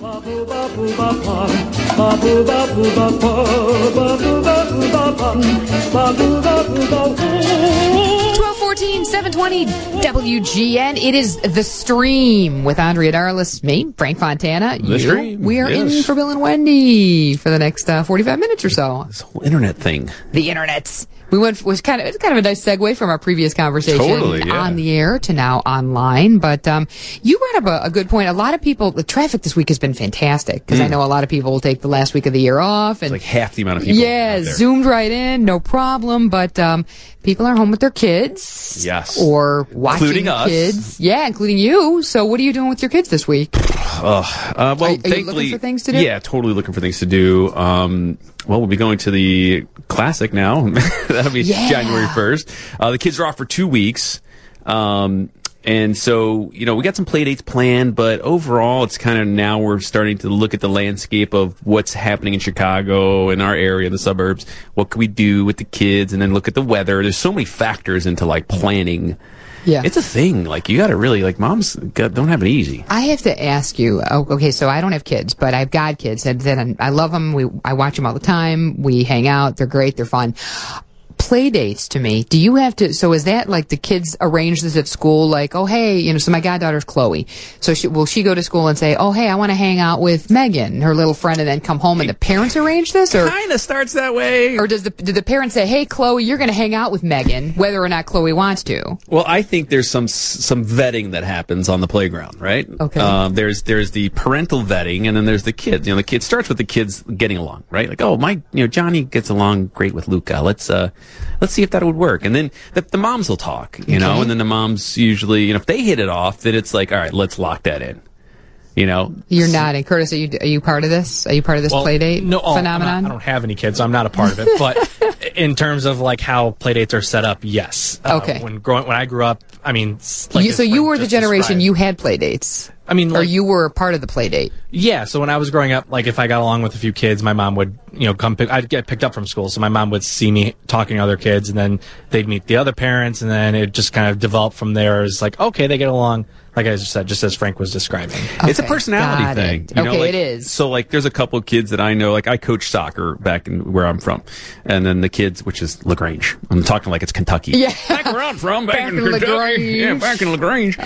.14, 720 WGN. It is The Stream with Andrea Darlis, me, Frank Fontana. The Stream. We are in for Bill and Wendy for the next 45 minutes or so. This whole internet thing. The internet's. It's kind of a nice segue from our previous conversation on the air to now online. But you brought up a good point. A lot of people, the traffic this week has been fantastic because I know a lot of people will take the last week of the year off. And it's like half the amount of people. Yeah, zoomed right in, no problem. But people are home with their kids. Yes. Or watching including us. Kids. Yeah, including you. So what are you doing with your kids this week? Well, are thankfully, you looking for things to do? Yeah, totally looking for things to do. Well, we'll be going to the Classic now. That'll be January 1st. The kids are off for 2 weeks. And so, we got some play dates planned, but overall, it's kind of now we're starting to look at the landscape of what's happening in Chicago, in our area, the suburbs. What can we do with the kids? And then look at the weather. There's so many factors into planning. Yeah. It's a thing. You got to really, moms don't have it easy. I have to ask you, okay, so I don't have kids, but I've got kids, and I love them. I watch them all the time. We hang out. They're great. They're fun. Play dates to me. Do you have to, so is that the kids arrange this at school? Oh, hey, so my goddaughter's Chloe. So will she go to school and say, oh, hey, I want to hang out with Megan, her little friend, and then come home and the parents arrange this? Or kind of starts that way. Or do the parents say, hey, Chloe, you're going to hang out with Megan, whether or not Chloe wants to? Well, I think there's some vetting that happens on the playground, right? Okay. There's the parental vetting, and then there's the kids. The kid starts with the kids getting along, right? Johnny gets along great with Luca. Let's see if that would work. And then the moms will talk, and then the moms usually, if they hit it off, then it's all right, let's lock that in. You're nodding. Curtis, are you part of this? Are you part of this play date phenomenon? I don't have any kids, so I'm not a part of it. But in terms of how play dates are set up, yes. Okay. When I grew up, so you were the generation you had play dates. Or you were a part of the play date. Yeah, so when I was growing up, if I got along with a few kids, my mom would, I'd get picked up from school, so my mom would see me talking to other kids, and then they'd meet the other parents, and then it just kind of developed from there. It's okay, they get along, like I just said, just as Frank was describing. Okay, it's a personality thing. It is. So, there's a couple of kids that I know, I coach soccer back in where I'm from, and then the kids, which is LaGrange. I'm talking like it's Kentucky. Yeah. Back where I'm from, back in Kentucky. LaGrange. Yeah, back in LaGrange.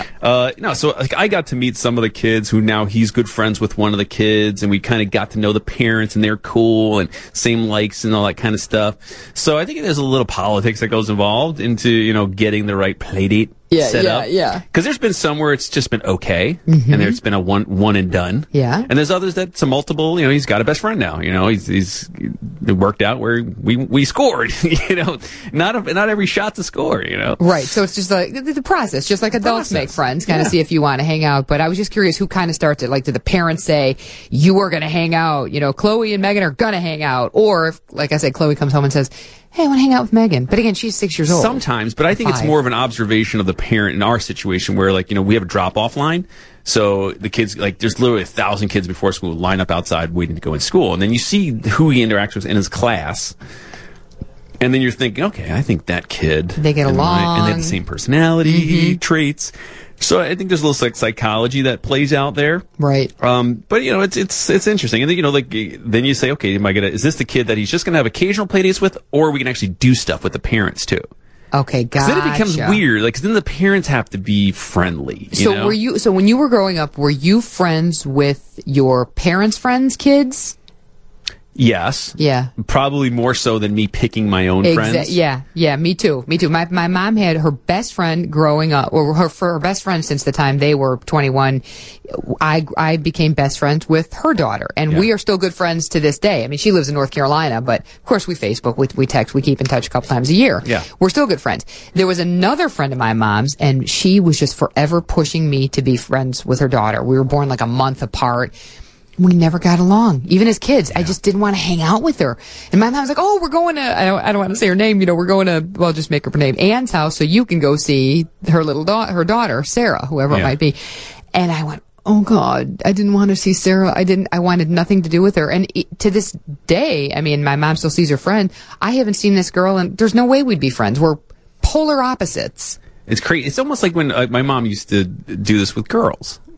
I got to meet some of the kids who now he's good friends with one of the kids, and we kind of got to know the parents, and they're cool, and same likes and all that kind of stuff. So I think there's a little politics that goes involved into, getting the right play date set up. Yeah. Because there's been some where it's just been okay, and there's been a one and done. Yeah. And there's others that's a multiple, he's got a best friend now, he's it worked out where we scored, not every shot's a score, Right. So it's just the process, just like adults make friends, kind of see if you want to hang out. But I was just curious who kind of starts it. Do the parents say, you are going to hang out, Chloe and Megan are going to hang out? Or if, like I said, Chloe comes home and says, hey, I want to hang out with Megan. But again, she's 6 years old. Sometimes, but I think it's more of an observation of the parent in our situation where, we have a drop-off line. So the kids, there's literally 1,000 kids before school line up outside waiting to go in school. And then you see who he interacts with in his class. And then you're thinking, okay, I think that kid. They get along. And they have the same personality traits. So I think there's a little psychology that plays out there. Right. But it's interesting. And then, then you say, okay, is this the kid that he's just going to have occasional play dates with, or we can actually do stuff with the parents too? Okay, gotcha. Then it becomes weird. Because then the parents have to be friendly. So when you were growing up, were you friends with your parents' friends' kids? Yes. Yeah. Probably more so than me picking my own friends. Yeah. Yeah. Me too. My mom had her best friend growing up, or her best friend since the time they were 21. I became best friends with her daughter, and we are still good friends to this day. She lives in North Carolina, but of course we Facebook, we text, we keep in touch a couple times a year. Yeah. We're still good friends. There was another friend of my mom's, and she was just forever pushing me to be friends with her daughter. We were born a month apart. We never got along, even as kids. I just didn't want to hang out with her. And my mom was like, oh, we're going to, I don't want to say her name, we're going to, well, just make up her name, Anne's house, so you can go see her her daughter, Sarah, whoever it might be. And I went, oh God, I didn't want to see Sarah. I wanted nothing to do with her. And to this day, my mom still sees her friend. I haven't seen this girl, and there's no way we'd be friends. We're polar opposites. It's crazy. It's almost like when my mom used to do this with girls.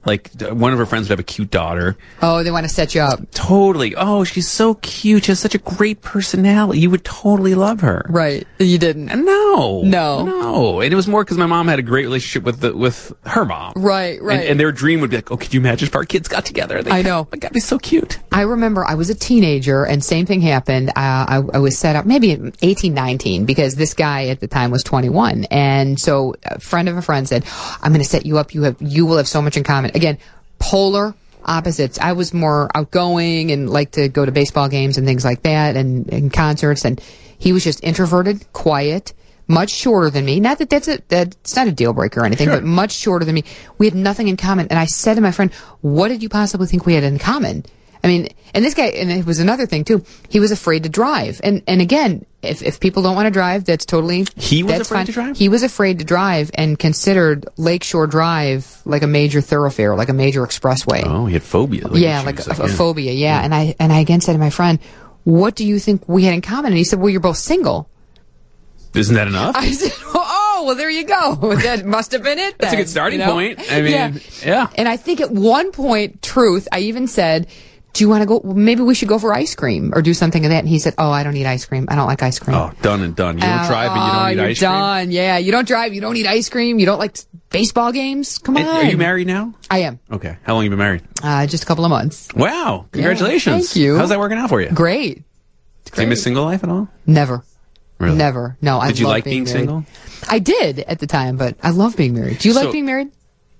Like, one of her friends would have a cute daughter. Oh, they want to set you up. Totally. Oh, she's so cute. She has such a great personality. You would totally love her. Right. You didn't. And no. No. And it was more because my mom had a great relationship with her mom. Right. And their dream would be like, oh, could you imagine if our kids got together? I know. Like, that'd be so cute. I remember I was a teenager and same thing happened. I was set up maybe at 18, 19 because this guy at the time was 21. And so a friend of a friend said, I'm going to set you up. You will have so much in common. Again, polar opposites. I was more outgoing and liked to go to baseball games and things like that and concerts. And he was just introverted, quiet, much shorter than me. Not that that's not a deal breaker or anything, Sure. but much shorter than me. We had nothing in common. And I said to my friend, what did you possibly think we had in common? I mean, and this guy, and it was another thing too, he was afraid to drive. And again, if people don't want to drive, that's totally, He was that's afraid fine. to drive? He was afraid to drive and considered Lakeshore Drive like a major thoroughfare, like a major expressway. Oh, he had phobia. Yeah, like a phobia. Yeah. And I again said to my friend, what do you think we had in common? And he said, well, you're both single. Isn't that enough? I said, oh, well, there you go. That must have been it. That's a then, good starting you know? point. I mean, yeah. And I think at one point, truth, I even said, do you want to go? Well, maybe we should go for ice cream or do something of that. And he said, oh, I don't eat ice cream. I don't like ice cream. Oh, done and done. You don't drive and you don't eat you're ice cream? done. Yeah, you don't drive. You don't eat ice cream. You don't like baseball games. Come on. And are you married now? I am. Okay. How long have you been married? Just a couple of months. Wow. Congratulations. thank you. How's that working out for you? Great. Do you miss single life at all? Never. Really? Never. No, I Did you love like being married. single? I did at the time, but I love being married. Do you like So- being married?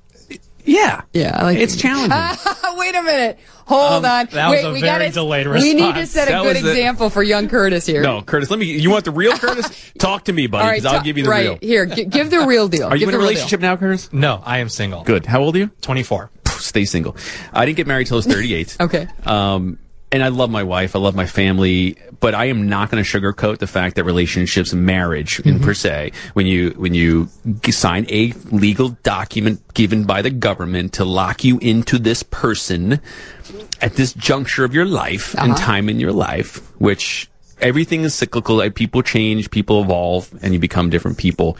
Yeah. Yeah, I like It's being married. challenging. Wait a minute. Hold on. that was Wait, a we very gotta, delayed We need to response. set a That good was the- example for young Curtis here. No, Curtis, you want the real Curtis? Talk to me, buddy, All right, because I'll give you the right, real. Here, give the real deal. Are you Give in a the real relationship now, Curtis? No, I am single. Good. How old are you? 24. Stay single. I didn't get married till I was 38. Okay. And I love my wife. I love my family, but I am not going to sugarcoat the fact that relationships, marriage in per se, when you sign a legal document given by the government to lock you into this person at this juncture of your life and time in your life, which everything is cyclical. Like, people change, people evolve, and you become different people.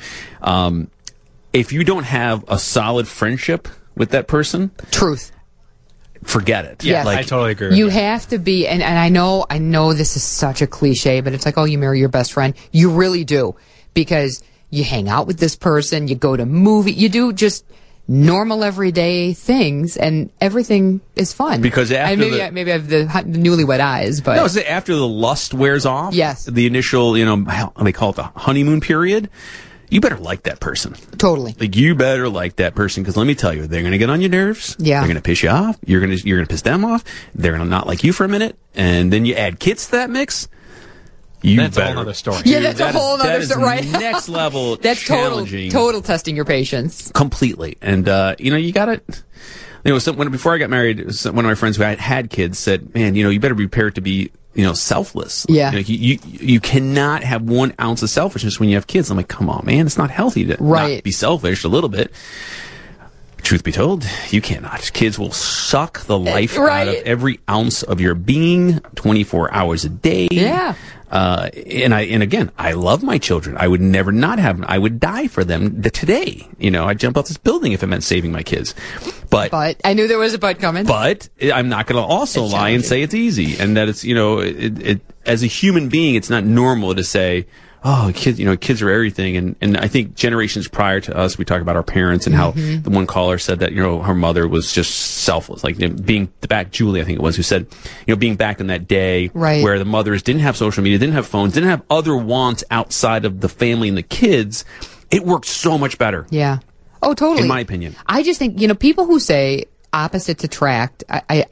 If you don't have a solid friendship with that person, Truth. forget it. Yes. I totally agree with You you. have to be, and I know this is such a cliche, but it's like, oh, you marry your best friend. You really do. Because you hang out with this person, you go to movie, you do just normal everyday things, and everything is fun. Because after and maybe I have the newlywed eyes, but No, it's after the lust wears off. Yes. The initial, they call it the honeymoon period. You better like that person. totally. Like, you better like that person, because let me tell you, they're going to get on your nerves. Yeah. They're going to piss you off. You're going to piss them off. They're going to not like you for a minute, and then you add kids to that mix. That's a whole other story. Yeah, that's a whole that nother is story, right? next level. That's challenging. total testing your patience. Completely. And, you got it. Before I got married, one of my friends who had kids said, man, you better be prepared to be, selfless. Yeah. You cannot have 1 ounce of selfishness when you have kids. I'm like, come on, man. It's not healthy to Right. not be selfish a little bit. Truth be told, you cannot. Kids will suck the life out of Right. every ounce of your being 24 hours a day. Yeah. And again, I love my children. I would never not have them. I would die for them today. I'd jump off this building if it meant saving my kids. But I knew there was a but coming. But I'm not going to also It's lie and challenging. say it's easy, and that it's as a human being, it's not normal to say, oh, kids are everything. And I think generations prior to us, we talk about our parents and how the one caller said that, her mother was just selfless. Like, being back, Julie, I think it was, who said, being back in that day Right. where the mothers didn't have social media, didn't have phones, didn't have other wants outside of the family and the kids, it worked so much better. Yeah. Oh, totally. In my opinion. I just think, people who say opposites attract,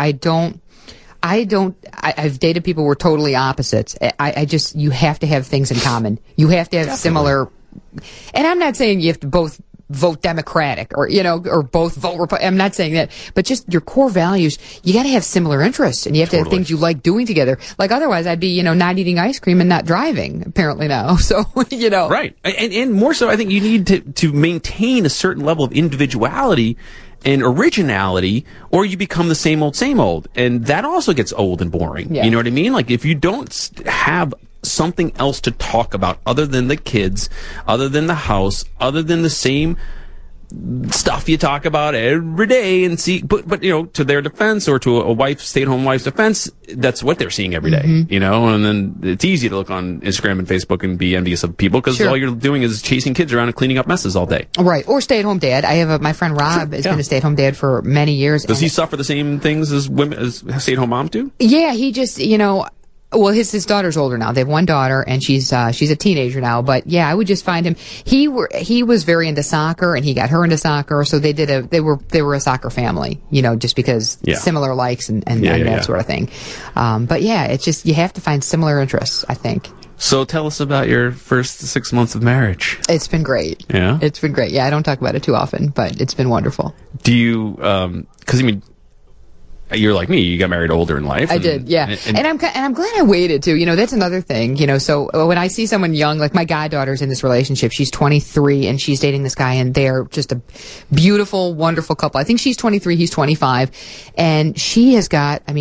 I've dated people who were totally opposites. You have to have things in common. You have to have similar, and I'm not saying you have to both vote Democratic or both vote Republican. I'm not saying that, but just your core values, you got to have similar interests, and you have to have Totally. things you like doing together. Like, otherwise I'd be, not eating ice cream and not driving, apparently now. So, Right. And more so, I think you need to maintain a certain level of individuality and originality, or you become the same old. And that also gets old and boring. Yeah. You know what I mean? Like, if you don't have something else to talk about other than the kids, other than the house, other than the same stuff you talk about every day and see, but you know, to their defense or to a wife, stay-at-home wife's defense, that's what they're seeing every day, you know, and then it's easy to look on Instagram and Facebook and be envious of people because all you're doing is chasing kids around and cleaning up messes all day. Right. Or stay-at-home dad. I have my friend Rob has been a stay-at-home dad for many years. Does he suffer the same things as women, as stay-at-home moms do? Yeah, he just, you know, well, his daughter's older now. They have one daughter, and she's a teenager now. But yeah, I would just find him. He was very into soccer, and he got her into soccer. So they were a soccer family, you know, just because similar likes and that sort of thing. But yeah, it's just you have to find similar interests, I think. So tell us about your first 6 months of marriage. It's been great. Yeah, it's been great. Yeah, I don't talk about it too often, but it's been wonderful. Do you? Because I mean, you're like me. You got married older in life. I did, yeah. And I'm glad I waited too. You know, that's another thing. You know, so when I see someone young, like my goddaughter's in this relationship, she's 23 and she's dating this guy, and they're just a beautiful, wonderful couple. I think she's 23, he's 25, and she is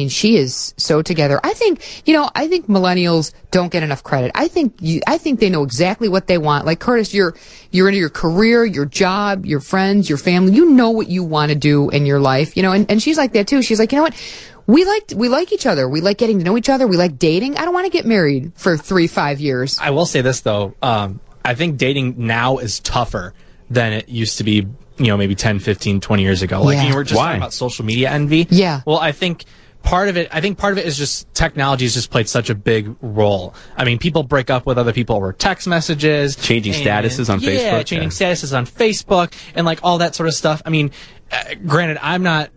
so together. I think millennials don't get enough credit. I think they know exactly what they want. Like Curtis, you're into your career, your job, your friends, your family. You know what you want to do in your life. You know, and she's like that too. She's like, you know what? We like each other. We like getting to know each other. We like dating. I don't want to get married for 3-5 years. I will say this though. I think dating now is tougher than it used to be, you know, maybe 10, 15, 20 years ago. Like you were just talking about social media envy. Yeah. Well, I think part of it is just technology has just played such a big role. I mean, people break up with other people over text messages, changing statuses on Facebook. Yeah, changing statuses on Facebook and like all that sort of stuff. I mean, granted, I'm not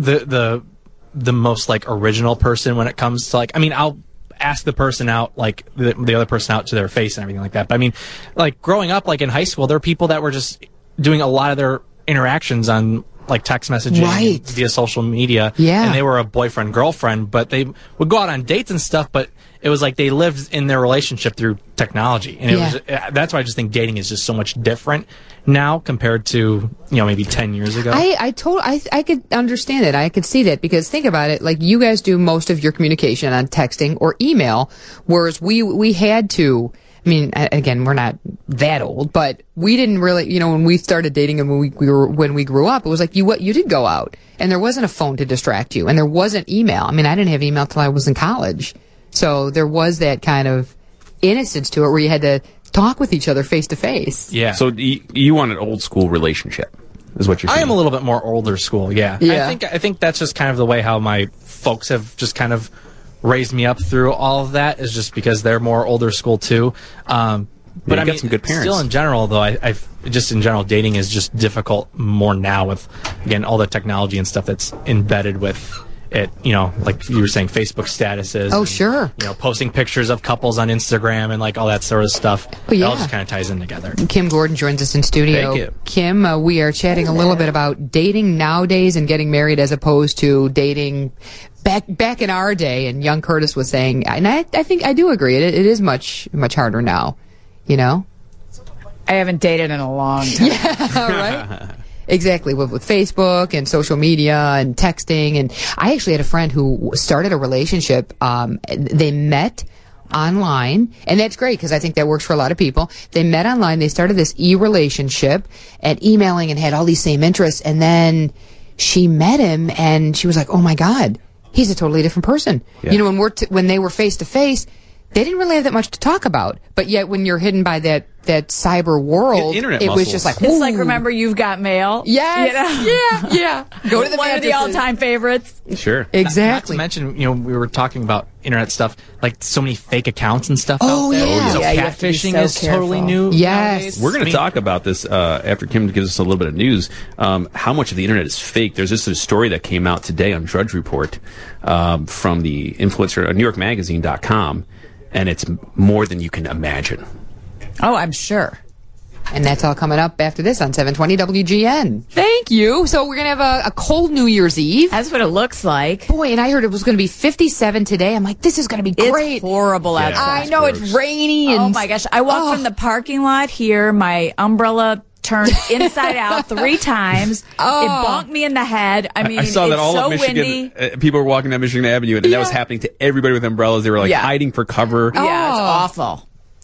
the most like original person when it comes to like, I mean, I'll ask the person out, like the other person out to their face and everything like that. But I mean, like growing up, like in high school, there were people that were just doing a lot of their interactions on like text messaging via social media. Yeah. And they were a boyfriend, girlfriend, but they would go out on dates and stuff, but it was like they lived in their relationship through technology. And it was, that's why I just think dating is just so much different now compared to, you know, maybe 10 years ago. I could understand it. I could see that because think about it. Like you guys do most of your communication on texting or email, whereas we had to, I mean, again, we're not that old, but we didn't really, you know, when we started dating and when we grew up, it was like you did go out and there wasn't a phone to distract you and there wasn't email. I mean, I didn't have email till I was in college. So there was that kind of innocence to it where you had to talk with each other face to face. Yeah. So you want an old school relationship is what you're saying. I am a little bit more older school. Yeah. I think that's just kind of the way how my folks have just kind of raised me up through all of that is just because they're more older school too. But I mean, some good parents. Still in general though, I've just in general dating is just difficult more now with, again, all the technology and stuff that's embedded with it, you know, like you were saying, Facebook statuses. Oh, sure. You know, posting pictures of couples on Instagram and like all that sort of stuff. Oh, yeah. It all just kind of ties in together. Kim Gordon joins us in studio. Thank you. Kim, we are chatting a little bit about dating nowadays and getting married as opposed to dating back in our day. And young Curtis was saying, and I think I do agree. It is much harder now, you know? I haven't dated in a long time. Yeah, right? Exactly, with Facebook and social media and texting. And I actually had a friend who started a relationship. They met online, and that's great because I think that works for a lot of people. They met online. They started this e-relationship and emailing and had all these same interests. And then she met him, and she was like, oh, my God, he's a totally different person. Yeah. You know, when they were face-to-face, they didn't really have that much to talk about. But yet when you're hidden by that cyber world, it was just like, it's like, remember You've Got Mail? Yes. You know? Yeah. Go to the one of the all-time favorites. Sure. Exactly. Not to mention, you know, we were talking about internet stuff, like so many fake accounts and stuff out there. Yeah. So you catfishing is totally new. Yes. Nowadays. We're going to talk about this after Kim gives us a little bit of news. How much of the internet is fake? There's just a story that came out today on Drudge Report from the influencer, NewYorkMagazine.com. And it's more than you can imagine. Oh, I'm sure. And that's all coming up after this on 720 WGN. Thank you. So we're going to have a cold New Year's Eve. That's what it looks like. Boy, and I heard it was going to be 57 today. I'm like, this is going to be great. It's horrible outside. I know, it's rainy. And oh, my gosh. I walked from the parking lot here. My umbrella turned inside out 3 times. It bonked me in the head. I mean, I saw that it's all so of Michigan. windy. People were walking down Michigan Avenue, and that was happening to everybody with umbrellas. They were like hiding for cover. Yeah, it's awful.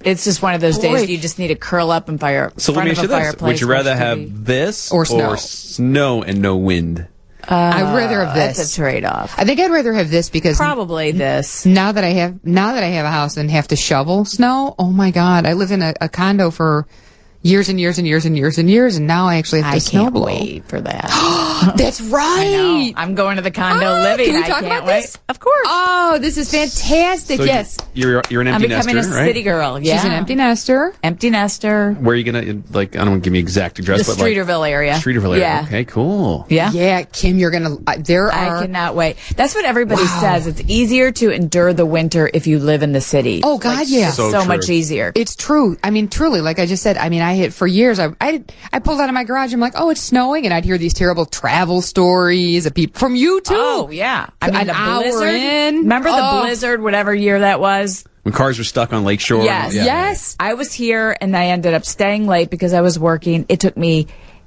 It's just one of those days you just need to curl up and So let me ask you this. Would you rather have this or snow and no wind? I'd rather have this. That's a trade-off. I think I'd rather have this because Probably this. now that I have a house and have to shovel snow, oh my God, I lived in a condo for years and years and years and years and years, and now I actually have to I can't snowblow. wait for that. That's right. I'm going to the condo living. Can we I talk can't about wait. this? Of course. Oh, this is fantastic. So yes. You're an I'm empty becoming nester, a right? city girl. Yeah. She's an empty nester. Empty nester. Where are you gonna I don't want to give me exact address, The but Streeterville area. Streeterville area. Yeah. Okay, cool. Yeah. Yeah, Kim, you're going to, I cannot wait. That's what everybody says. It's easier to endure the winter if you live in the city. Oh, God, yeah. So So true. much easier. It's true. I mean, truly, like I just said, I mean, I had for years, I pulled out of my garage. I'm like, oh, it's snowing. And I'd hear these terrible travel stories of people from you too. Oh, yeah. I mean, An the hour blizzard. in. Remember the Oh. blizzard, whatever year that was? When cars were stuck on Lakeshore. Yes. Yeah. Yes. I was here and I ended up staying late because I was working. It took me,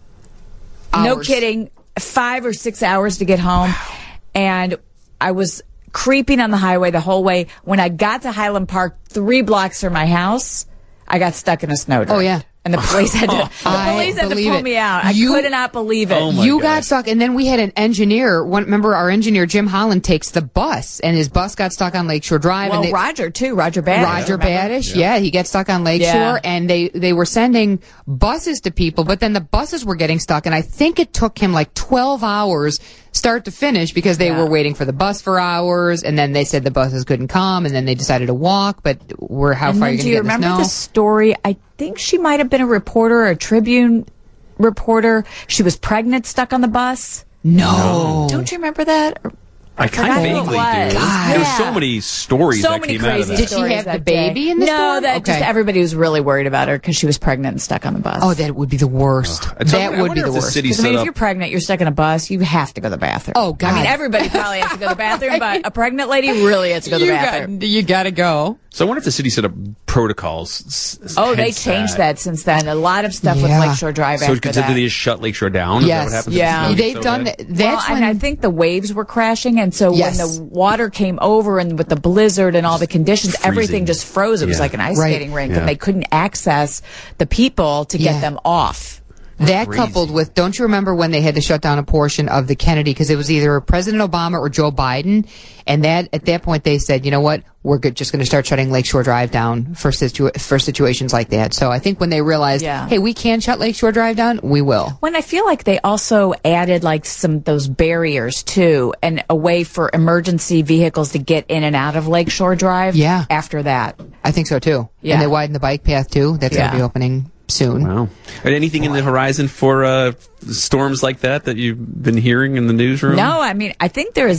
no Hours. kidding, 5 or 6 hours to get home. And I was creeping on the highway the whole way. When I got to Highland Park, 3 blocks from my house, I got stuck in a snowdrift. Oh, yeah. And the police had to, I believe pull it. me out. I You- could not believe it. Oh, my You God. got stuck, and then we had an engineer. Remember, our engineer Jim Holland takes the bus, and his bus got stuck on Lakeshore Drive. Well, and Roger, too. Roger Badish. Roger remember? Badish, yeah, he gets stuck on Lakeshore, Yeah. and they were sending buses to people, but then the buses were getting stuck, and I think it took him like 12 hours start to finish because they Yeah. were waiting for the bus for hours, and then they said the buses couldn't come, and then they decided to walk. But how And far are then you going do to you get in the remember snow? the story? I think she might have been a reporter or a Tribune reporter. She was pregnant, stuck on the bus. No. Don't you remember that? I kind of forgot who it vaguely was. do. God. There were Yeah. so many stories So that many came out of crazy that. Did she stories have the that day. baby in the No, storm? that just Okay. everybody was really worried about her because she was pregnant and stuck on the bus. Oh, that would be the worst. So That I would wonder be the if the worst. city 'Cause, I mean, set if up- you're pregnant, you're stuck in a bus, you have to go to the bathroom. Oh, God. I mean, everybody probably has to go to the bathroom, but a pregnant lady really has to go to the bathroom. You got to go. So I wonder if the city set up protocols. Oh, they hence changed that since then. A lot of stuff with Yeah. Lakeshore Drive So after did that. they just shut Lakeshore down? Is that Yes. what happened? Yeah. It's They've so done bad? that. That's well, when and I think the waves were crashing, and so Yes. when the water came over and with the blizzard and all the conditions, Freezing. everything just froze. It was Yeah. like an ice Right. skating rink, Yeah. and they couldn't access the people to get Yeah. them off. That Crazy. coupled with, don't you remember when they had to shut down a portion of the Kennedy because it was either President Obama or Joe Biden, and that at that point they said, you know what, we're just going to start shutting Lakeshore Drive down for situations like that. So I think when they realized, Yeah. hey, we can shut Lakeshore Drive down, we will. When I feel like they also added like those barriers too, and a way for emergency vehicles to get in and out of Lakeshore Drive. Yeah. After that, I think so too. Yeah. And they widened the bike path too. That's going Yeah. to be opening soon. Wow. And anything in the horizon for storms like that you've been hearing in the newsroom? no, I mean I think there is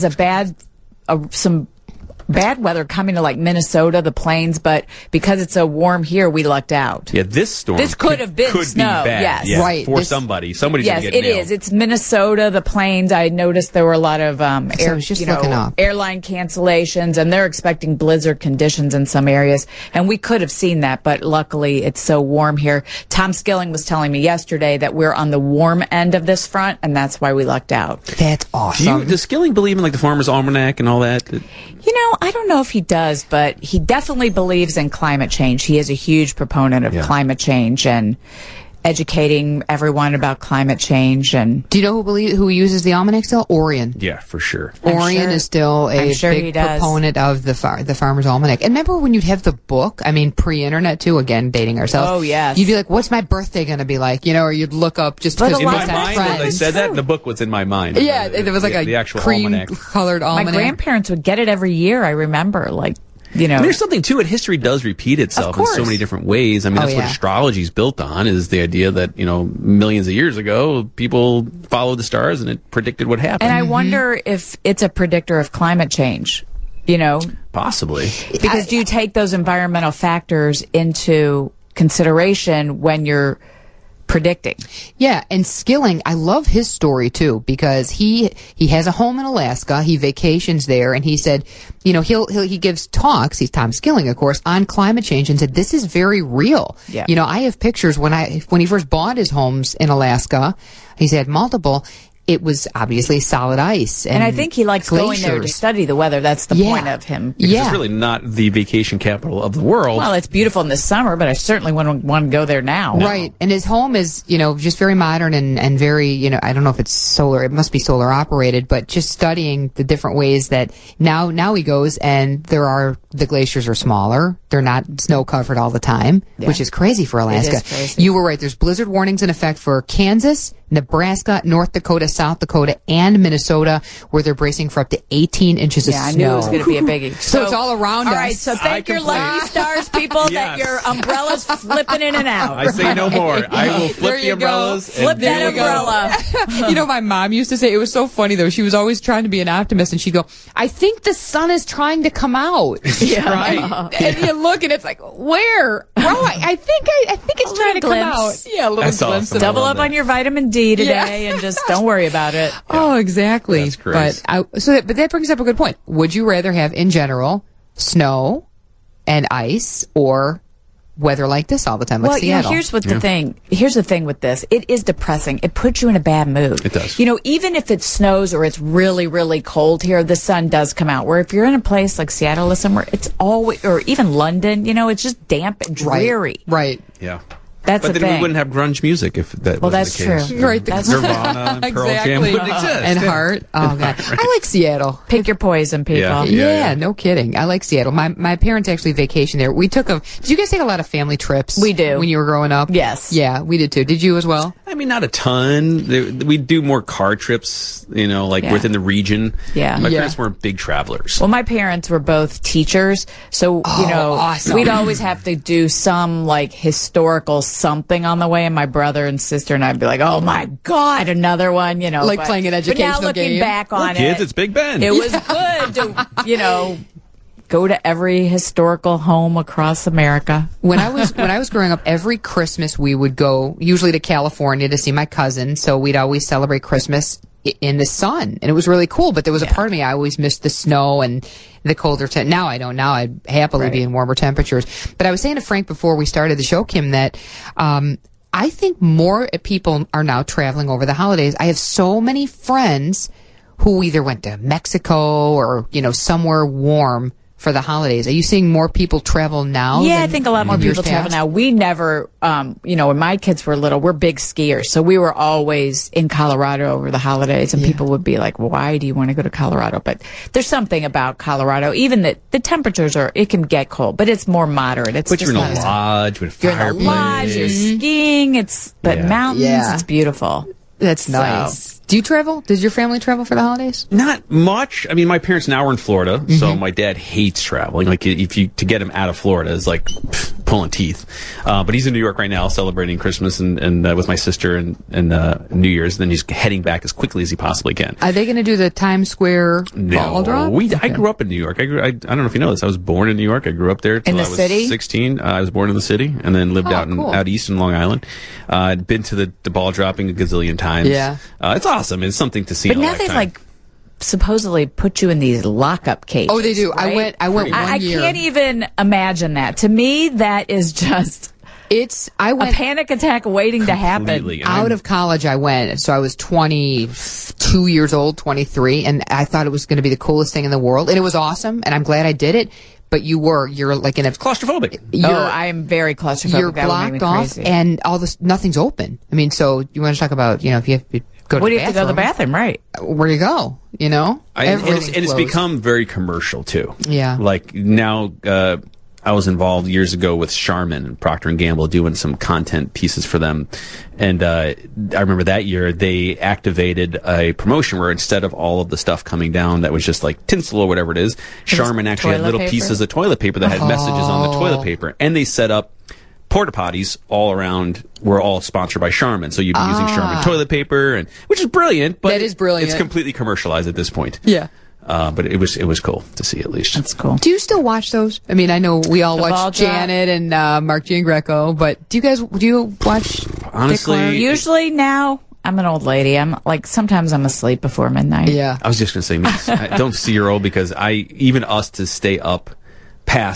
some bad weather coming to like Minnesota, the plains, but because it's so warm here, we lucked out. Yeah, this storm This could have been could snow, Be bad. yes. Yeah, Right, for this- somebody. Somebody's Yes, gonna get it nailed. is. It's Minnesota, the plains. I noticed there were a lot of I was just looking up. airline cancellations, and they're expecting blizzard conditions in some areas. And we could have seen that, but luckily it's so warm here. Tom Skilling was telling me yesterday that we're on the warm end of this front, and that's why we lucked out. That's awesome. Does Skilling believe in like the Farmer's Almanac and all that? You know, I don't know if he does, but he definitely believes in climate change. He is a huge proponent of Yeah. climate change and educating everyone about climate change. And Do you know who uses the almanac still? Orion. Yeah, for sure. Orion sure- is still a I'm sure he big does. proponent of the Farmer's Almanac. And remember when you'd have the book? I mean, pre-internet too. Again, dating ourselves. Oh, yes. You'd be like, "What's my birthday going to be like?" You know, or you'd look up just But because a you lot must In my have mind, when they friends. said that, the book was in my mind. Yeah, there was like the a actual almanac. cream-colored my almanac. grandparents would get it every year. I remember, like, you know. And there's something to it. History does repeat itself Of in so course. many different ways. I mean, Oh, that's what yeah. astrology is built on, is the idea that, millions of years ago, people followed the stars and it predicted what happened. And I wonder if it's a predictor of climate change, Possibly. because do you take those environmental factors into consideration when you're predicting? Yeah, and Skilling, I love his story too because he has a home in Alaska. He vacations there, and he said, he gives talks. He's Tom Skilling, of course, on climate change, and said this is very real. Yeah. I have pictures when he first bought his homes in Alaska. He's had multiple. it was obviously solid ice. And I think he likes going there to glaciers. study the weather. That's the point of him. Because Yeah. it's really not the vacation capital of the world. Well, it's beautiful in the summer, but I certainly wouldn't want to go there now. Right. And his home is, just very modern and very, I don't know if it's solar, it must be solar operated, but just studying the different ways that now he goes, and the glaciers are smaller. They're not snow covered all the time, which is crazy for Alaska. It is crazy. You were right. There's blizzard warnings in effect for Kansas, Nebraska, North Dakota, South Dakota, and Minnesota, where they're bracing for up to 18 inches of Yeah, I snow. knew it was going to be a biggie. So it's all around All us. right, so thank your complain. lucky stars, people, that Yes. your umbrella's flipping in and out. I say no more. I will There flip the you go. umbrellas. Flip and that There you go. umbrella. My mom used to say, it was so funny though. She was always trying to be an optimist, and she'd go, I think the sun is trying to come out. Right. And you look and it's like, where? Oh, I think it's A trying to little come out. glimpse. Yeah, a little That's glimpse. awesome. of- Double love up that. on your vitamin D today and just don't worry about it. Oh, exactly. That's great. But that brings up a good point. Would you rather have, in general, snow and ice, or weather like this all the time, like Well, Seattle? here's what the thing. Here's the thing with this. It is depressing. It puts you in a bad mood. It does. Even if it snows or it's really, really cold here, the sun does come out. Where if you're in a place like Seattle or somewhere, it's always, or even London, it's just damp and dreary. Right. Yeah. That's But the then thing. we wouldn't have grunge music if that Well, wasn't the that's case. true. Right. That's Nirvana, and Pearl Jam Exactly. wouldn't exist. And Heart. Oh, God. I like Seattle. Pick your poison, people. Yeah. Yeah, no kidding. I like Seattle. My parents actually vacationed there. Did you guys take a lot of family trips? We do. When you were growing up? Yes. Yeah, we did too. Did you as well? I mean, not a ton. We do more car trips, Yeah. within the region. Yeah. My Yeah. parents weren't big travelers. Well, my parents were both teachers, so awesome. we'd always have to do some historical something on the way, and my brother and sister and I'd be like, "Oh my God, another one!" Like but- playing an But now educational looking game. back on Kids, it, it's Big Ben. it was good to go to every historical home across America. When I was growing up, every Christmas we would go usually to California to see my cousin. So we'd always celebrate Christmas in the sun, and it was really cool. But there was a part of me, I always missed the snow and the colder. Now I don't. Now I'd happily be in warmer temperatures. But I was saying to Frank before we started the show, Kim, that I think more people are now traveling over the holidays. I have so many friends who either went to Mexico or somewhere warm for the holidays. Are you seeing more people travel now? Yeah, I than think a lot more in years people travel past? now. We never, when my kids were little, we're big skiers. So we were always in Colorado over the holidays, and people would be like, why do you want to go to Colorado? But there's something about Colorado, even that the temperatures it can get cold, but it's more moderate. It's But you're just in a not as- lodge with You're in fireplace. the lodge, you're skiing, but Yeah. mountains, Yeah. it's beautiful. That's nice. Do you travel? Does your family travel for the holidays? Not much. I mean, my parents now are in Florida, so my dad hates traveling. Like, to get him out of Florida is like pulling teeth. But he's in New York right now, celebrating Christmas and with my sister and New Year's. Then he's heading back as quickly as he possibly can. Are they going to do the Times Square ball drop? I grew up in New York. I don't know if you know this. I was born in New York. I grew up there till the I was city? 16. I was born in the city and then lived cool. out east in Long Island. I'd been to the ball dropping a gazillion times. Yeah. It's awesome. It's something to see. But in a now they've lifetime. supposedly put you in these lockup cages. Oh, they do. right? I went one I year. can't even imagine that. To me, that is just I a went panic attack waiting to happen. Completely. And out of college. I went. So I was 22 years old, 23, and I thought it was going to be the coolest thing in the world, and it was awesome, and I'm glad I did it. But you're like in a claustrophobic. I am very claustrophobic. you're That would make me blocked off, crazy. and all this nothing's open. I mean, so you want to talk about if you have to go to What do the you have to go to the bathroom? Right. Where do you go? And it's Everything's closed. become very commercial too. Yeah. Like now, I was involved years ago with Charmin and Procter & Gamble doing some content pieces for them. And I remember that year they activated a promotion where instead of all of the stuff coming down that was just like tinsel or whatever it is, Charmin actually had toilet little paper? pieces of toilet paper that had messages on the toilet paper. And they set up porta potties all around, were all sponsored by Charmin. So you'd be using Charmin toilet paper, which is brilliant, but That is brilliant. It's completely commercialized at this point. Yeah. But it was cool to see at least. That's cool. Do you still watch those? I mean, I know we all ball watch drop? Janet and Mark Giangreco, but do you watch? Honestly, Dick Clark? Usually now, I'm an old lady. I'm like, sometimes I'm asleep before midnight. Yeah. I was just going to say, I don't see your old because even us to stay up past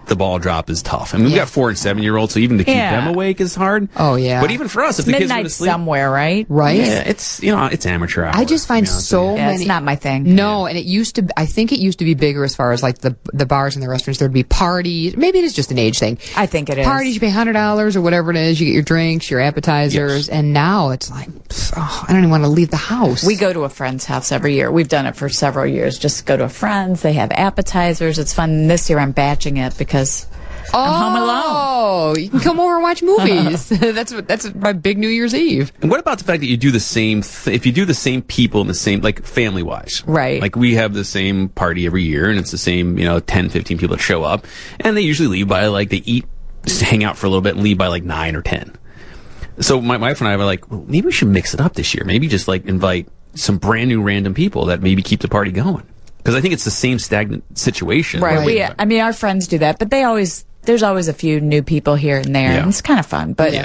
the ball drop is tough. I mean, we've got 4 and 7-year-olds, so even to keep them awake is hard. Oh, yeah. But even for us, if the kids go to Midnight sleep somewhere, right? Right? Yeah, it's it's amateur hour. I just find so Yeah, many. it's not my thing. No, and it used to. I think it used to be bigger as far as like the bars and the restaurants. There'd be parties. Maybe it is just an age thing. I think it is. Parties, you pay $100 or whatever it is. You get your drinks, your appetizers, and now it's like, I don't even want to leave the house. We go to a friend's house every year. We've done it for several years. Just go to a friend's. They have appetizers. It's fun. And this year I'm batching it because I'm home alone. Oh, you can come over and watch movies. That's my big New Year's Eve. And what about the fact that you do the same? If you do the same people in the same, like family wise, Right. Like we have the same party every year, and it's the same 10, 15 people that show up, and they usually leave by they eat, just hang out for a little bit, and leave by 9 or 10. So my wife and I were like, well, maybe we should mix it up this year. Maybe just invite some brand new random people that maybe keep the party going. Because I think it's the same stagnant situation. Right. Our friends do that, but there's always a few new people here and there, and it's kind of fun. But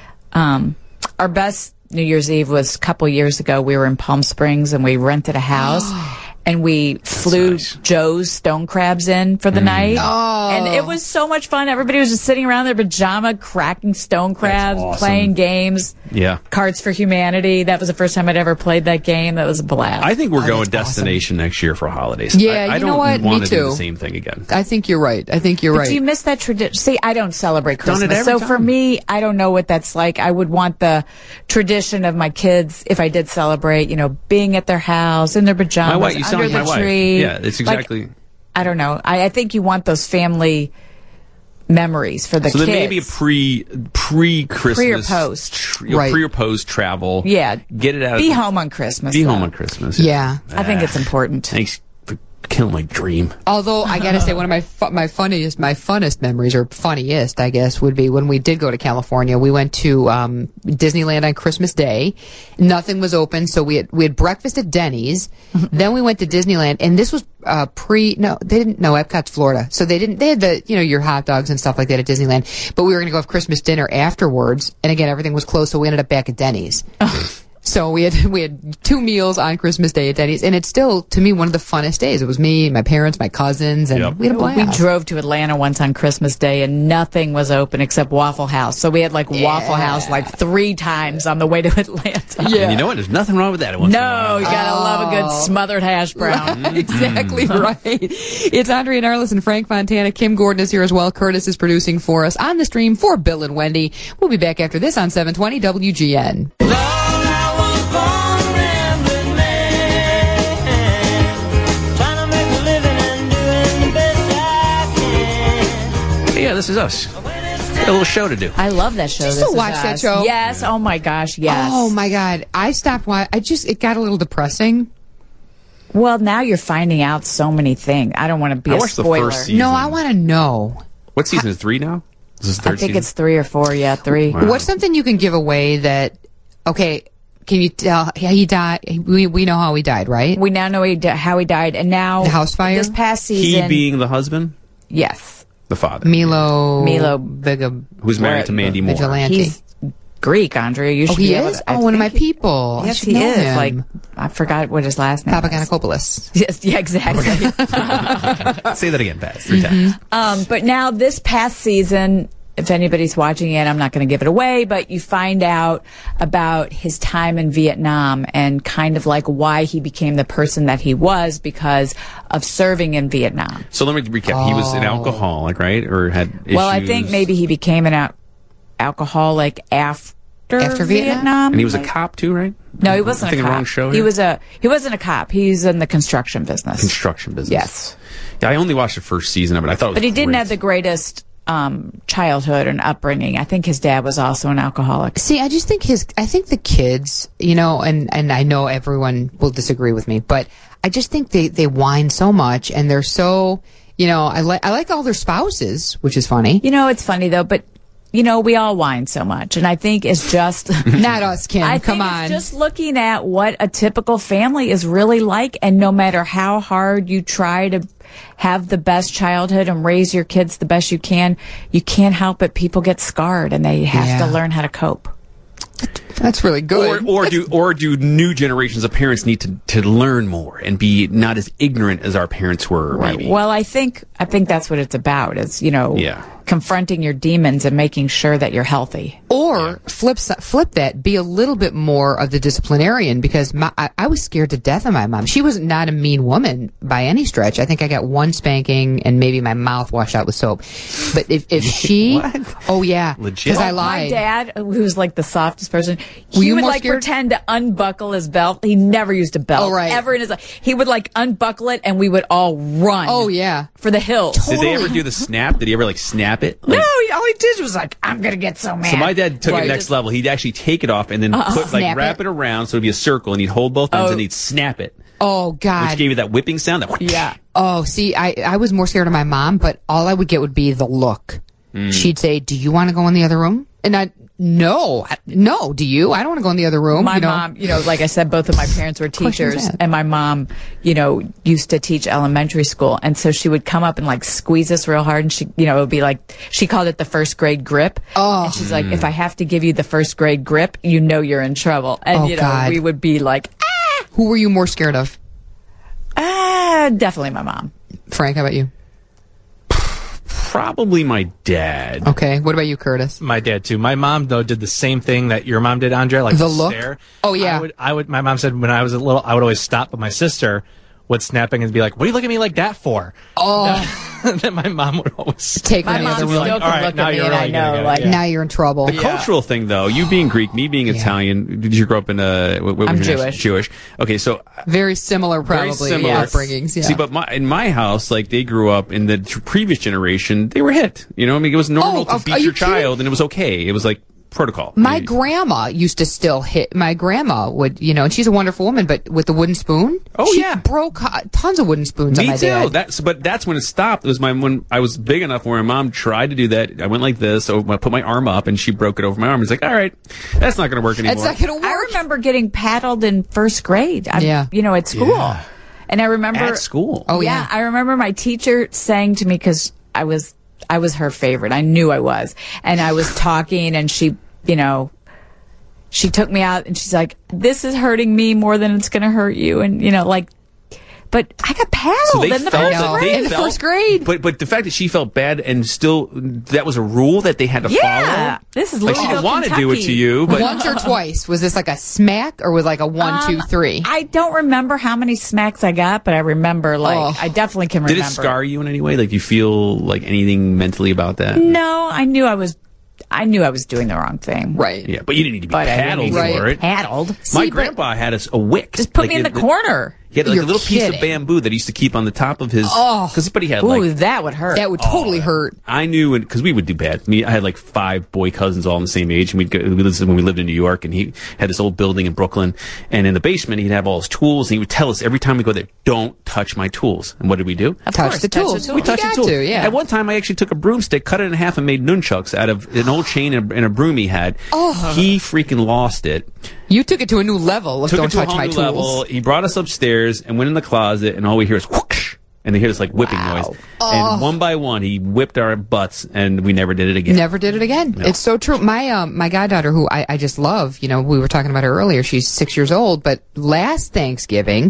our best New Year's Eve was a couple years ago. We were in Palm Springs, and we rented a house. And we flew Joe's stone crabs in for the night. Oh. And it was so much fun. Everybody was just sitting around their pajama, cracking stone crabs, awesome. playing games. Yeah. Cards for Humanity. That was the first time I'd ever played that game. That was a blast. I think we're going that's destination next year for holidays. Yeah, I you don't know what? want Me to do too. the same thing again. I think you're right. But do you miss that tradition? See, I don't celebrate Done it Christmas. every So for time. me, I don't know what that's like. I would want the tradition of my kids, if I did celebrate, being at their house, in their pajamas, My wife, you sound under like the my wife. tree. Yeah, it's exactly. I don't know. I think you want those family memories for the So kids. then maybe a pre-Christmas, Pre or post. Right. pre or post travel. Yeah. get it out. Be home on Christmas. Be though. home on Christmas. Yeah. I think it's important. Thanks for killing my dream. Although I gotta say, one of my funnest memories, or funniest, I guess, would be when we did go to California. We went to Disneyland on Christmas Day. Nothing was open, so we had breakfast at Denny's. Then we went to Disneyland, and this was Epcot's Florida, so they had the your hot dogs and stuff like that at Disneyland. But we were gonna go have Christmas dinner afterwards, and again everything was closed, so we ended up back at Denny's. So we had 2 meals on Christmas Day at Denny's, and it's still, to me, one of the funnest days. It was me, my parents, my cousins, and we had a blast. We drove to Atlanta once on Christmas Day, and nothing was open except Waffle House. So we had Waffle House 3 times on the way to Atlanta. And you know what? There's nothing wrong with that. Once in a No, while. you gotta love a good smothered hash brown. Right, exactly right. It's Andrea Narlis and Frank Fontana. Kim Gordon is here as well. Curtis is producing for us on the stream for Bill and Wendy. We'll be back after this on 720 WGN. Yeah, this is us. Got a little show to do. I love that show. You still watch that show? Yes. Oh my gosh. Yes. Oh my God. I stopped watching. It got a little depressing. Well, now you're finding out so many things. I don't want to be I a watched the spoiler. first season. No, I want to know. What season is 3 now? This is I third think season? it's 3 or 4. Yeah, 3. Wow. What's something you can give away that, okay, can you tell he died? We know how he died, right? We now know how he died, and now The house fire? This past He season, being the husband? yes, The father. Milo Who's married to Mandy Moore. Vigilante. he's Greek. Andrea, you should he be able is? to- I One of my think he- people. I Yes, should he know is. him. I forgot what his last name is. Papaganopoulos. Yes, yeah, exactly. Say that again, Pat. 3 times. But now this past season, if anybody's watching it, I'm not going to give it away, but you find out about his time in Vietnam and kind of why he became the person that he was because of serving in Vietnam. So let me recap. He was an alcoholic, right? Or had issues? Well, I think maybe he became an alcoholic after Vietnam? And he was a cop too, right? No, he wasn't a thinking cop. wrong show He here? wasn't a cop. He's in the construction business. Construction business. Yes. Yeah, I only watched the first season of it. I thought it was But he didn't great. have the greatest childhood and upbringing. I think his dad was also an alcoholic. See, I just think the kids, and I know everyone will disagree with me, but I just think they whine so much and they're so, I like all their spouses, which is funny. It's funny though, but we all whine so much, and I think it's just Not us, Kim. I Come think on. it's just looking at what a typical family is really like, and no matter how hard you try to have the best childhood and raise your kids the best you can't help it. People get scarred, and they have to learn how to cope. That's really good. Or do new generations of parents need to learn more and be not as ignorant as our parents were? Right. Maybe. Well, I think that's what it's about. Is Yeah. confronting your demons and making sure that you're healthy. Or flip that, be a little bit more of the disciplinarian, because I was scared to death of my mom. She was not a mean woman by any stretch. I think I got one spanking and maybe my mouth washed out with soap. But if she, oh yeah, Legit? because I My lied. dad, who's like the softest person, Were he you would more like scared? pretend to unbuckle his belt. He never used a belt Oh, right. ever in his life. He would like unbuckle it and we would all run. Oh yeah. For the hills. Did they ever do the snap? Did he ever like snap it? Like, No, all he did was like, I'm gonna get so mad. So my dad took it Right. next level. He'd actually take it off and then Snap wrap it. it around so it'd be a circle, and he'd hold both ends Oh. and he'd snap it, Oh God. which gave you that whipping sound. That Yeah. Oh, see, I was more scared of my mom, but all I would get would be the look. She'd say, "Do you want to go in the other room?" And no. Do you? I don't want to go in the other room. My mom, like I said, both of my parents were question is teachers, that? and my mom, used to teach elementary school, and so she would come up and like squeeze us real hard, and she, it would be like, she called it the first grade grip. Oh. And she's like, if I have to give you the first grade grip, you're in trouble. And Oh, God. we would be like, Who were you more scared of? definitely my mom. Frank, how about you? Probably my dad. Okay. What about you, Curtis? My dad too. My mom though did the same thing that your mom did, Andrea. Like The look? stare. Oh, yeah. I would. My mom said when I was little, I would always stop, but my sister would snapping and be like, "What are you looking at me like that for?" Oh, Then my mom would always take her My in the mom other still room. like, can all right, look now at me, you're and I really gonna know, get it, like, yeah. Now you're in trouble. The cultural thing, though, you being Greek, me being Italian, did you grow up in what was I'm your nation? Jewish. Jewish. Okay, so Very similar, very probably. similar Upbringings. Yeah. See, but in my house, like they grew up in the previous generation, they were hit. I mean, it was normal to are beat you your kidding? child, and it was okay. It was like protocol. My You- grandma used to still hit. My grandma would, and she's a wonderful woman, but with the wooden spoon. Oh, she yeah. broke tons of wooden spoons on Me my too. dad. That's when it stopped. It was when I was big enough where my mom tried to do that. I went like this. So I put my arm up, and she broke it over my arm. It's like, all right, that's not going to work anymore. It's not going to I work. remember getting paddled in first grade. Yeah. At school. Yeah. And I remember At school. Oh, yeah. I remember my teacher saying to me, because I was her favorite. I knew I was, and I was talking, and she, she took me out, and she's like, "This is hurting me more than it's going to hurt you," and but I got paddled in the first that grade. in the first grade. But the fact that she felt bad and still that was a rule that they had to Yeah. follow. This is like she Louisville, didn't want to do it to Kentucky. you, but Once or twice. Was this like a smack or was like a 1, 2, 3? I don't remember how many smacks I got, but I remember Oh. I definitely can did remember. it scar you in any way? Like, do you feel like anything mentally about that? No, I knew I was doing the wrong thing. Right. Yeah, but you didn't need to be But I paddled didn't Right. for it. Paddled. My See, but- grandpa had a wick. Just put Like, me in the corner. He had like You're a little piece of kidding. bamboo that he used to keep on the top of his. Oh. Because he had Ooh, like. that would hurt. That would totally hurt. I knew, because we would do bad. I had like 5 boy cousins all in the same age, and when we lived in New York, and he had this old building in Brooklyn, and in the basement he'd have all his tools, and he would tell us every time we go there, "Don't touch my tools." And what did we do? Of Touch course, the tools. We touched You the got tools. to, yeah. At one time, I actually took a broomstick, cut it in half, and made nunchucks out of an old chain and a broom he had. Oh. He freaking lost it. You took it to a new level. Of Took don't it to a touch whole my new tools. level. He brought us upstairs and went in the closet, and all we hear is whoosh, and they hear this like whipping Wow. noise. And one by one, he whipped our butts, and we never did it again. Never did it again. It's so true. My goddaughter, who I just love, we were talking about her earlier. She's 6 years old, but last Thanksgiving,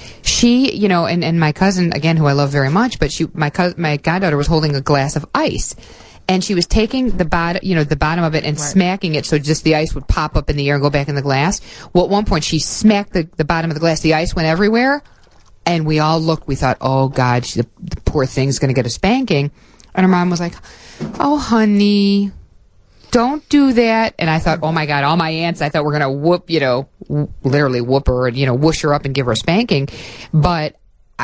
she, and my cousin again, who I love very much, but my goddaughter was holding a glass of ice. And she was taking the bottom of it and smacking it so just the ice would pop up in the air and go back in the glass. Well, at one point she smacked the bottom of the glass. The ice went everywhere. And we all looked. We thought, oh, God, the poor thing's going to get a spanking. And her mom was like, oh, honey, don't do that. And I thought, oh, my God, all my aunts, I thought were going to whoop, literally whoop her and, whoosh her up and give her a spanking. But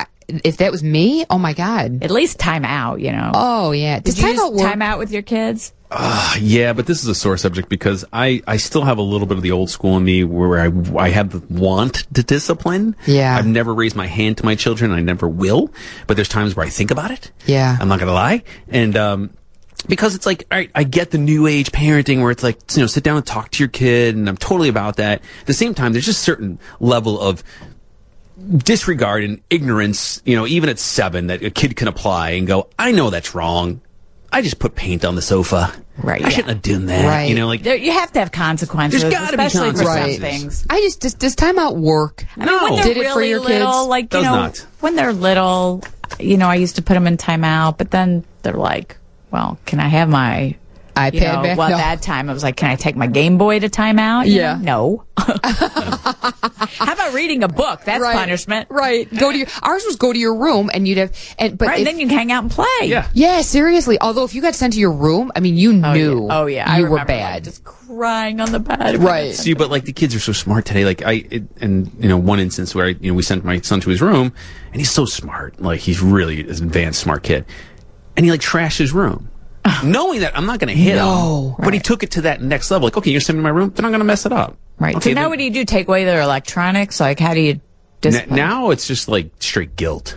if that was me, oh, my God. At least time out, Oh, yeah. Did Does you time use out work? time out with your kids? Yeah, but this is a sore subject because I still have a little bit of the old school in me where I have the want to discipline. Yeah. I've never raised my hand to my children. I never will. But there's times where I think about it. Yeah. I'm not going to lie. And, because it's like, all right, I get the new age parenting where it's like, sit down and talk to your kid, and I'm totally about that. At the same time, there's just a certain level of disregard and ignorance, even at 7, that a kid can apply and go, I know that's wrong. I just put paint on the sofa. Right, I shouldn't have done that. Right. You know, like You have to have consequences, There's gotta be especially for some consequences. things. I just does timeout work? I mean, when they're Did it really for your little, kids? like, Does not. when they're little, I used to put them in timeout, but then they're like, well, can I have my iPad back? Well, No. that time I was like, can I take my Game Boy to timeout? You Yeah. know? No. How about reading a book? That's Right. punishment. Right. Ours was go to your room and you'd have but Right, if- then you can hang out and play. yeah. yeah, seriously. Although if you got sent to your room, I mean, you knew. Oh yeah, I you were remember, bad. like, just crying on the bed. Right. See, but like the kids are so smart today. Like one instance where we sent my son to his room, and he's so smart. Like he's really an advanced, smart kid, and he like trashed his room, knowing that I'm not going to hit him. But he took it to that next level. Like, okay, you're sending me to my room, then I'm going to mess it up. Right. Okay, So now then- what do you do? Take away their electronics? Like, how do you discipline? Now it's just like straight guilt.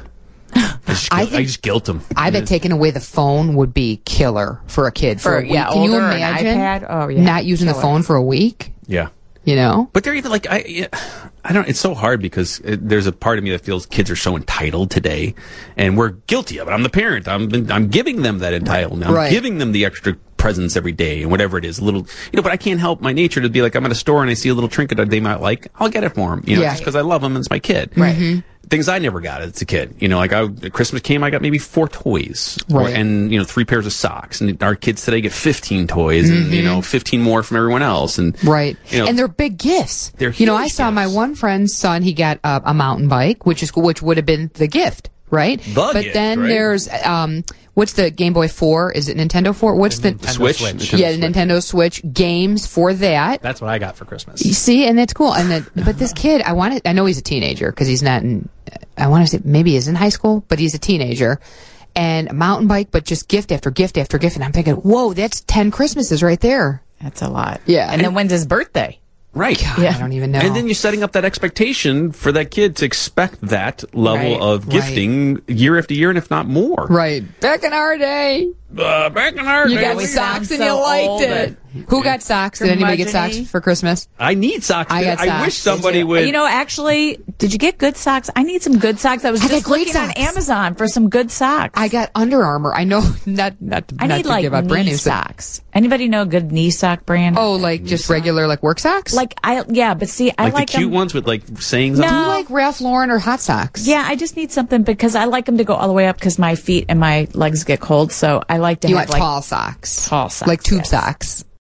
I just guilt him. I bet taking away the phone would be killer for a kid for a week. Can you older, an imagine iPad? Oh, yeah. not using the Killer. phone for a week? Yeah. You know? But they're even like I don't. It's so hard because there's a part of me that feels kids are so entitled today, and we're guilty of it. I'm the parent. I'm giving them that entitlement. I'm Right. giving them the extra presents every day and whatever it is. A little, But I can't help my nature to be like I'm at a store and I see a little trinket that they might like. I'll get it for them. Yeah. Just because I love them and it's my kid. Right. Things I never got as a kid. Christmas came, I got maybe 4 toys. Right. And 3 pairs of socks. And our kids today get 15 toys and 15 more from everyone else. And Right. You know, And they're big gifts. They're I huge saw my gifts. one friend's son, he got a mountain bike, which would have been the gift, right? But gift, then right? there's what's the Game Boy 4? Is it Nintendo 4? What's the Nintendo Switch. Switch. Yeah, the Nintendo Switch games for that. That's what I got for Christmas. You see, and that's cool. And but this kid, I know he's a teenager because he's not in. I want to say maybe he's in high school, but he's a teenager. And a mountain bike, but just gift after gift after gift. And I'm thinking, whoa, that's 10 Christmases right there. That's a lot. Yeah. And then when's his birthday? Right. God, Yeah. I don't even know. And then you're setting up that expectation for that kid to expect that level Right. of gifting year after year, and if not more. right back in our day, Back in our you day, got we socks sound and so you liked old it. Who got socks? Did anybody get socks Curmudgeon-y. for Christmas? I need socks. I got I socks. wish somebody would. Actually, did you get good socks? I need some good socks. I was I got just great looking on socks. Amazon for some good socks. I got Under Armour. I know not I need to like give out brand knee names, but- socks. Anybody know a good knee sock brand? Oh, like just regular like work socks? but see, I like like the cute them. ones with like sayings No. on Do them. you like Ralph Lauren or hot socks? Yeah, I just need something because I like them to go all the way up because my feet and my legs get cold. So I like to You have want like tall socks. tall socks, Like tube yes. socks.